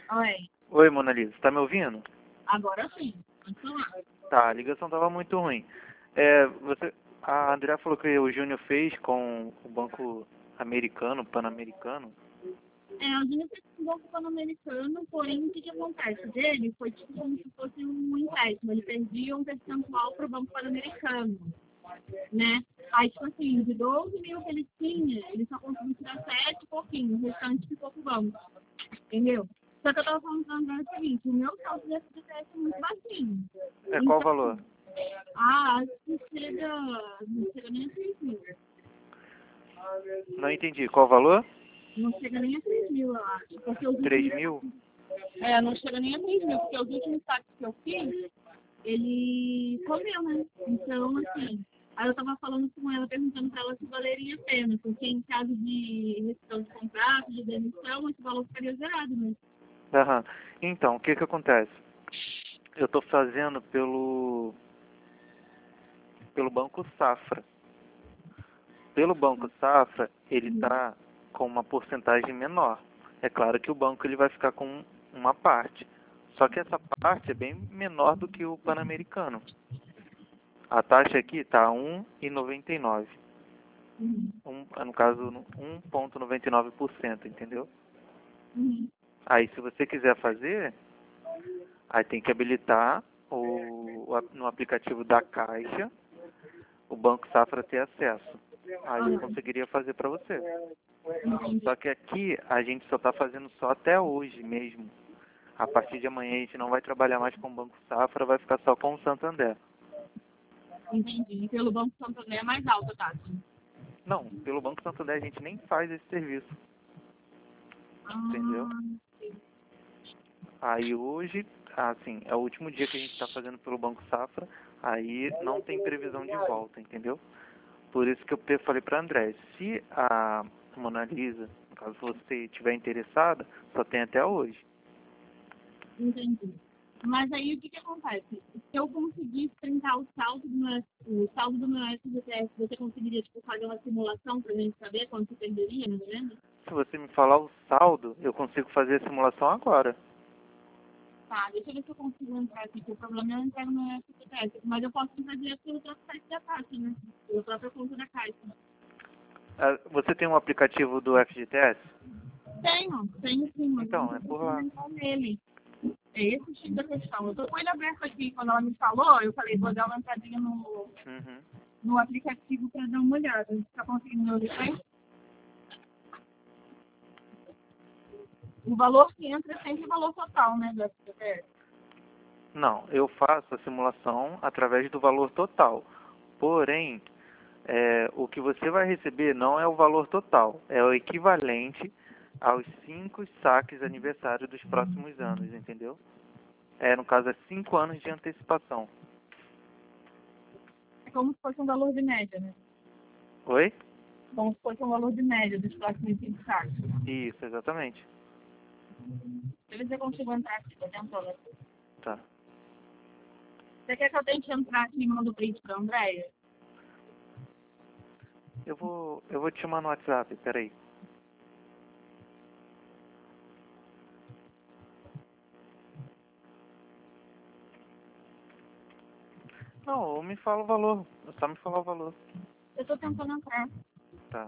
Oi, Oi, Mona Lisa, tá me ouvindo? agora sim. Pode falar. Tá, a ligação tava muito ruim. A Andrea falou que o Júnior fez com o Banco Americano, Pan-Americano. A gente fez um banco pan-americano, porém o que acontece dele foi tipo como se fosse um empréstimo. Ele perdia um percentual para o banco pan-americano, né? Aí, tipo assim, de 12 mil que ele tinha, ele só conseguiu tirar 7 e pouquinho, o restante ficou pro banco, entendeu? Só que eu tava falando pra André o seguinte, o meu saldo de FGTS é muito baixinho. É, qual o Então, valor? acho que não chega nem a 6 mil. Não entendi. Qual o valor? Não chega nem a 6 mil, eu acho. Porque os 3 últimos mil? não chega nem a 3 mil, porque os últimos saques que eu fiz, ele comeu, né? Então, assim, aí eu tava falando com ela, perguntando pra ela se valeria a pena, porque em caso de rescisão de contrato, de demissão, esse valor ficaria zerado, né? Aham. Então, o que que acontece? Eu tô fazendo pelo Banco Safra. Pelo Banco Safra, ele tá com uma porcentagem menor. É claro que o banco ele vai ficar com uma parte. Só que essa parte é bem menor do que o Pan-Americano. A taxa aqui está 1,99. No caso, 1,99%, entendeu? Uhum. Aí, se você quiser fazer, aí tem que habilitar no aplicativo da Caixa, o Banco Safra ter acesso. Aí eu conseguiria fazer para você. Só que aqui a gente só está fazendo só até hoje mesmo. A partir de amanhã a gente não vai trabalhar mais com o Banco Safra, vai ficar só com o Santander. Entendi. E pelo Banco Santander é mais alta a taxa. Não, pelo Banco Santander a gente nem faz esse serviço, entendeu? Ah, Aí hoje, assim, é o último dia que a gente está fazendo pelo Banco Safra, aí não tem previsão de volta, entendeu? Por isso que eu falei para André, se a Mona Lisa, no caso você estiver interessada, só tem até hoje. entendi. Mas aí o que acontece? Se eu conseguisse tentar o saldo do meu FGTS, você conseguiria tipo, fazer uma simulação para a gente saber quanto você perderia, mais ou menos? Se você me falar o saldo, eu consigo fazer a simulação agora. Tá, deixa eu ver se eu consigo entrar aqui, porque o problema é eu entrar no meu FGTS. Mas eu posso entrar direto pelo próprio site da Caixa, né? Pela própria conta da Caixa. Você tem um aplicativo do FGTS? Tenho sim, mas eu não Então, tô é por conseguindo lá. entrar nele. É esse o tipo da questão. Eu tô com ele aberto aqui, quando ela me falou, eu falei, vou dar uma entradinha Uhum. no aplicativo para dar uma olhada. Você tá conseguindo me ouvir bem? O valor que entra é sempre o valor total, né, do FGTS. Não, eu faço a simulação através do valor total. Porém, o que você vai receber não é o valor total, é o equivalente aos 5 saques aniversários dos próximos anos, entendeu? No caso, é 5 anos de antecipação. É como se fosse um valor de média, né? Oi? Como se fosse um valor de média dos próximos 5 saques. Isso, exatamente. Deixa eu ver se eu consigo entrar aqui, tô tentando. Tá. Você quer que eu tente entrar aqui e mando o print pra Andréia? Eu vou te chamar no WhatsApp, peraí. Não, me fala o valor. Só me falar o valor. Eu tô tentando entrar. Tá.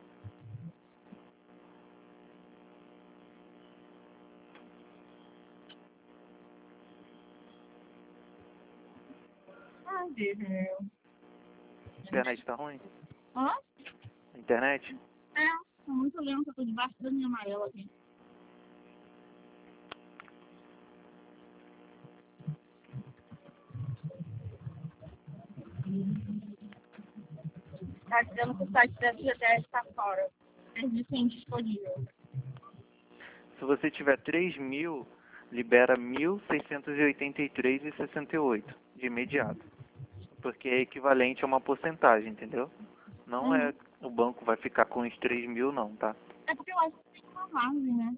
Ah, meu. A internet tá ruim? Hã? A internet? Tá muito lento, eu tô debaixo da minha amarela aqui. Tá dizendo que o site da FGTS tá fora. Serviço indisponível. Se você tiver 3 mil, libera 1.683,68 de imediato. Porque é equivalente a uma porcentagem, entendeu? Não é Uhum. o banco vai ficar com os 3 mil não, tá? É porque eu acho que tem uma margem, né?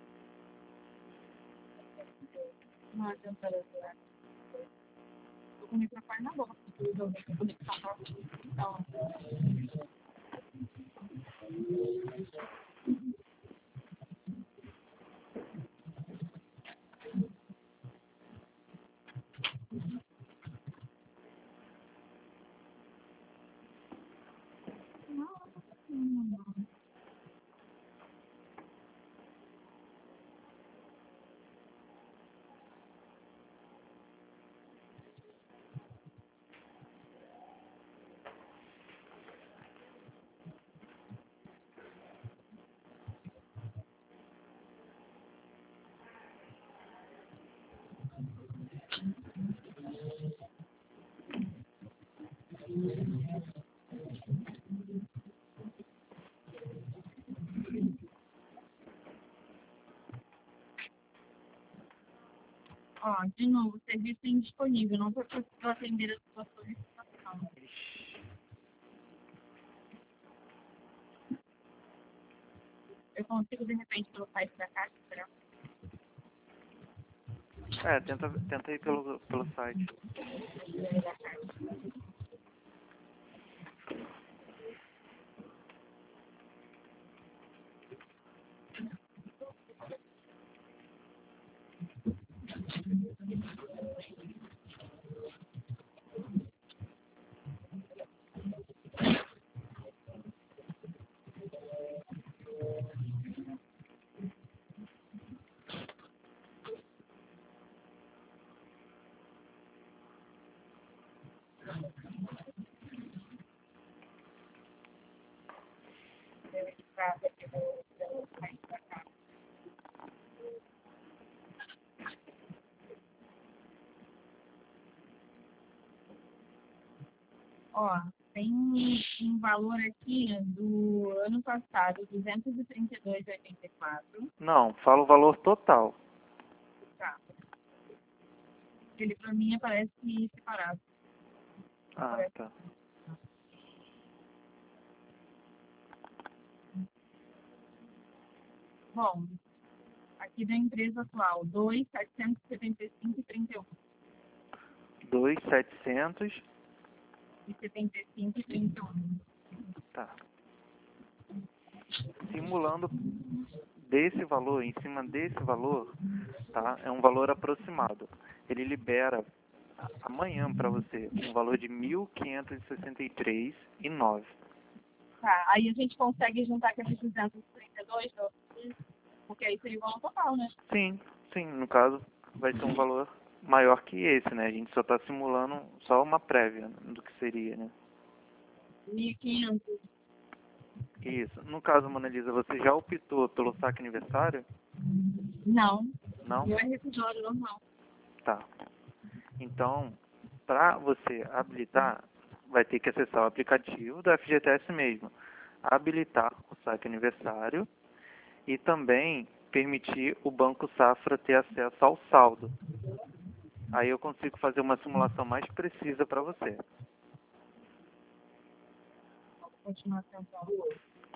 Uma temperatura. com o microfone na boca. Então, ó, de novo, serviço indisponível, não foi possível atender a sua solicitação. Eu consigo, de repente, pelo site da Caixa, será? Tenta ir pelo site. Ó, tem um valor aqui do ano passado, 232,84. Não, fala o valor total. Tá. Ele pra mim aparece separado. Ah, tá. Bom, aqui da empresa atual, 2.775,31. 2.700. E 75,31. Tá. Simulando desse valor, em cima desse valor, tá? É um valor aproximado. Ele libera amanhã para você um valor de 1.563,09. Tá, aí a gente consegue juntar com esses 232, porque aí seria igual ao total, né? Sim, no caso vai ser um valor maior que esse, né? A gente só está simulando só uma prévia do que seria, né? 1.500. Isso. No caso, Mona Lisa, você já optou pelo saque aniversário? Não. Não? Meu é rescisório normal. Tá. Então, para você habilitar, vai ter que acessar o aplicativo do FGTS mesmo. Habilitar o saque aniversário e também permitir o Banco Safra ter acesso ao saldo. Aí eu consigo fazer uma simulação mais precisa para você. Vou continuar tentando.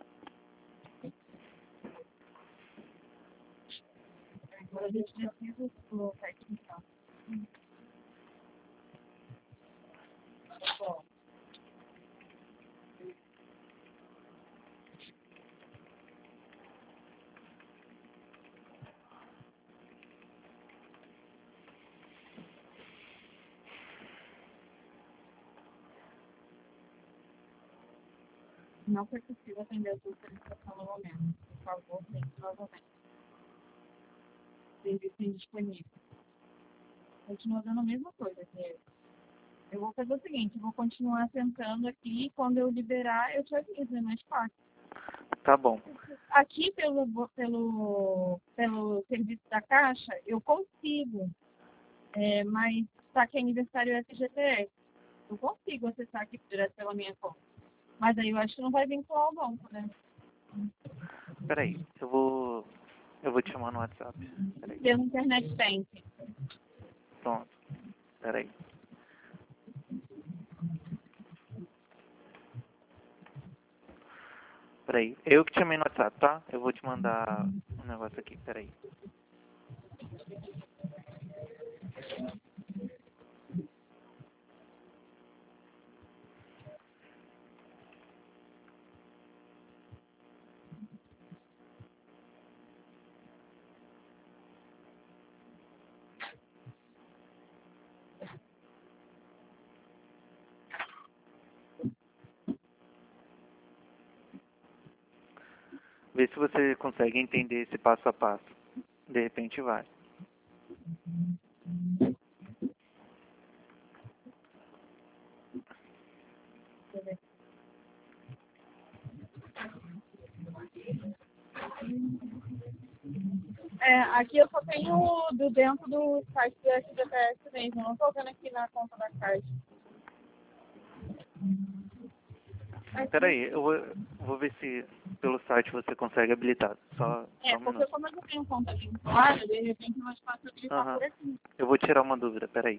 Agora a gente precisa colocar aqui então. Bom, não foi possível atender a sua solicitação no momento. Por favor, tente novamente. Serviço indisponível. Continua dando a mesma coisa. Eu vou fazer o seguinte, eu vou continuar tentando aqui e quando eu liberar, eu te aviso, é mais fácil. Tá bom. Aqui pelo serviço da Caixa, eu consigo, mas está que é aniversário FGTS. Eu consigo acessar aqui direto pela minha conta. Mas aí eu acho que não vai vincular o banco, né? Peraí, eu vou te chamar no WhatsApp. Peraí. Pelo Internet Bank. Pronto. Peraí. Peraí. Eu que te chamei no WhatsApp, tá? Eu vou te mandar um negócio aqui. Peraí. Vê se você consegue entender esse passo a passo. De repente vai. Aqui eu só tenho do dentro do site do SBPS mesmo. Não tô vendo aqui na conta da Caixa. Espera aí, eu vou ver se pelo site você consegue habilitar. Só um Porque minuto. como eu não tenho conta vinculada, de repente é mais fácil habilitar Aham. por aqui. Eu vou tirar uma dúvida, peraí.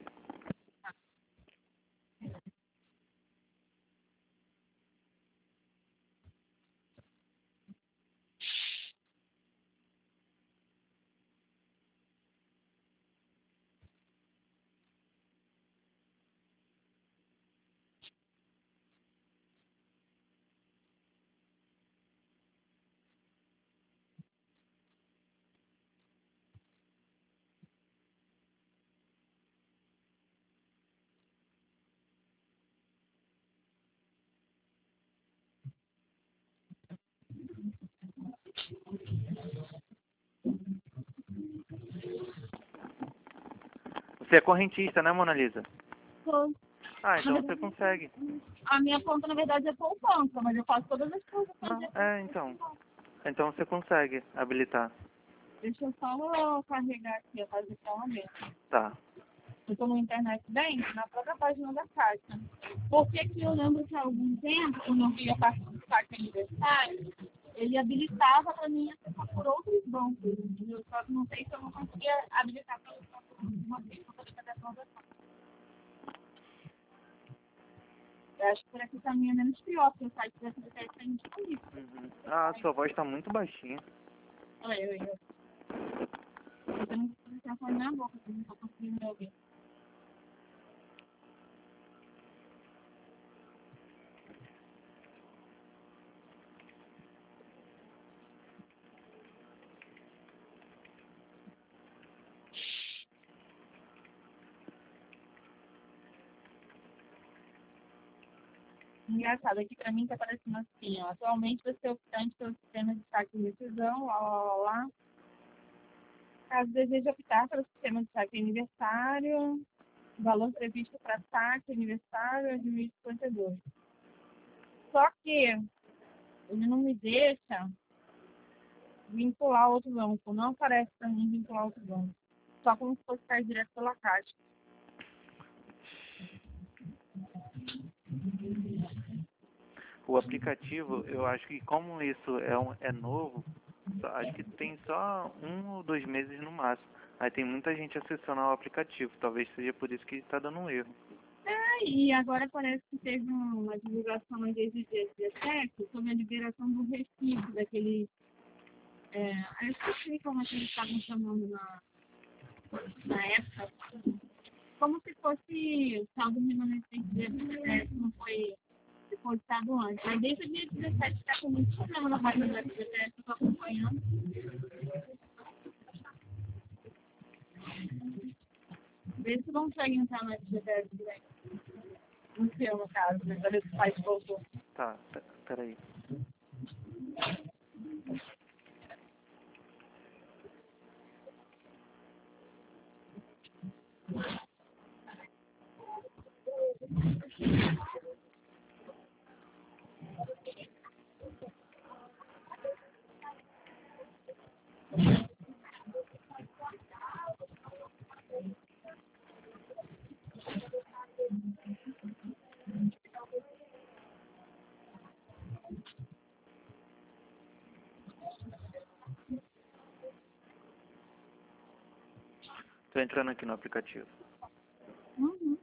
Você é correntista, né, Mona Lisa? Então, Ah, então você consegue. a minha conta, na verdade, é poupança, mas eu faço todas as coisas. Não, então. Então você consegue habilitar. Deixa eu só carregar aqui a fazer pagamento. Tá. Eu estou no Internet Bank, na própria página da Caixa. Por que que eu lembro que há algum tempo, quando eu ia participar do aniversário, ele habilitava para mim acessar por outros bancos. Eu só não sei se eu não conseguia habilitar para uma vez para poder fazer a transação. Eu acho que por aqui também é menos pior, porque o site da SBT tem disponível. Uhum. Ah, sua voz tá muito baixinha. Olha, eu tenho que microfone na boca, porque eu não estou conseguindo me ouvir. Engraçado, aqui pra mim tá parecendo assim, ó. Atualmente você é optante pelo sistema de saque de decisão, lá. Caso deseje optar pelo sistema de saque aniversário, o valor previsto para saque aniversário é de 1.052. Só que ele não me deixa vincular outro banco, não aparece para mim vincular outro banco. Só como se fosse cair direto pela Caixa. O aplicativo, eu acho que como isso é novo, acho que tem só 1 ou 2 meses no máximo. Aí tem muita gente acessando ao aplicativo. Talvez seja por isso que está dando um erro. E agora parece que teve uma divulgação aí desde o dia 17 sobre a liberação do recibo daquele. Eu esqueci como é que eles estavam chamando na época. Como se fosse se algum remanescente não foi depositado antes. Mas desde o dia 17 está com muito problema na página do FGTS, eu estou acompanhando. Vê se consegue entrar no FGTS direto. No seu, no caso, né? Para ver se o site voltou. Tá, peraí. Tô entrando aqui no aplicativo. Uhum.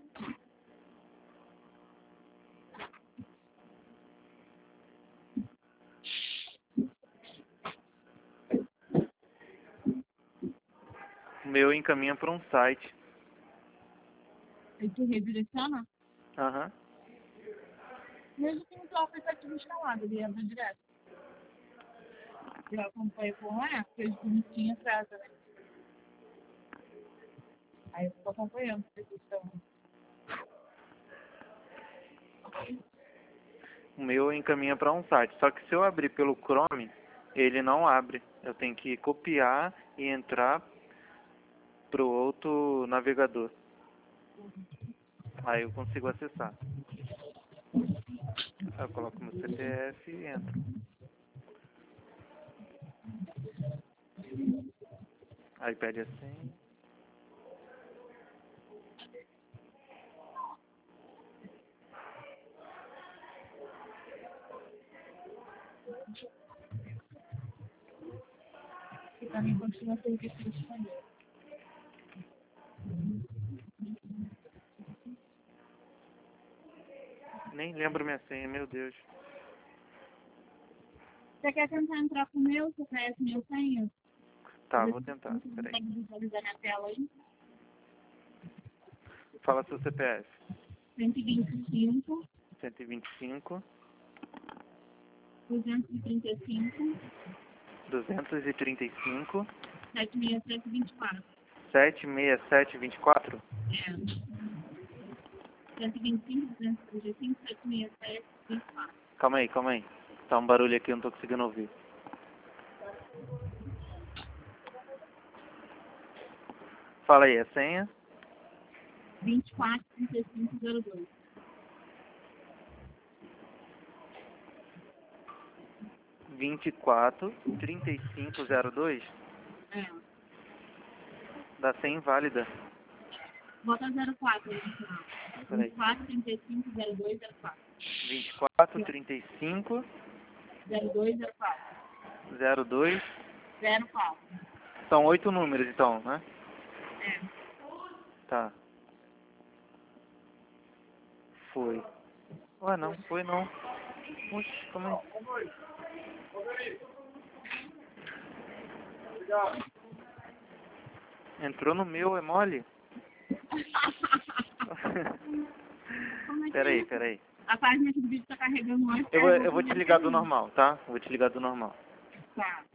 O meu encaminha para um site. Ele te redireciona? Aham. Mesmo que não tenha o aplicativo instalado, ele entra direto. Eu acompanho com porque eles bonitinho atrás, né? Aí eu fico acompanhando se eles estão. O meu encaminha para um site. Só que se eu abrir pelo Chrome, Ele não abre. Eu tenho que copiar e entrar pro outro navegador. Aí eu consigo acessar. Aí eu coloco meu CPF e entro. Aí pede a senha. Que pra mim continua sendo difícil de fazer. Nem lembro minha senha, meu Deus. Você quer tentar entrar pro meu? Você conhece meu senha? Tá, vou tentar. Você Peraí. consegue visualizar na tela aí? Fala seu CPF. 125, 125, 235, 235, 76724. 76724. É. 125, 235, 76724. Calma aí. Tá um barulho aqui, eu não tô conseguindo ouvir. Fala aí, a senha? 24, 35, 02. 243502. É. Da senha inválida. Bota 04 aí no final. Peraí. 24, 35, 02, 04. 2435 02, 04. 02. 04. São 8 números então, né? É. Tá. Foi. Ué, não, foi não. Oxi, como é? Entrou no meu, é mole? Como é que Peraí. é? A página que o vídeo tá carregando antes. Eu vou te ligar do normal, tá? Vou te ligar do normal. Tá.